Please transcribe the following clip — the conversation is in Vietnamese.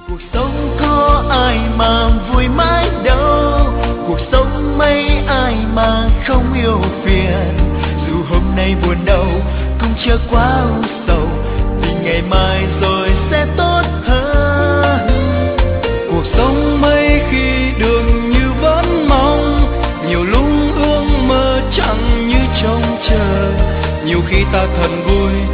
Cuộc sống có ai mà vui mãi đâu, cuộc sống mấy ai mà không yêu phiền. Dù hôm nay buồn đau cũng chưa quá u sầu, vì ngày mai rồi sẽ tốt hơn. Cuộc sống mấy khi đường như vẫn mong, nhiều lúc ước mơ chẳng như trông chờ. Nhiều khi ta thật vui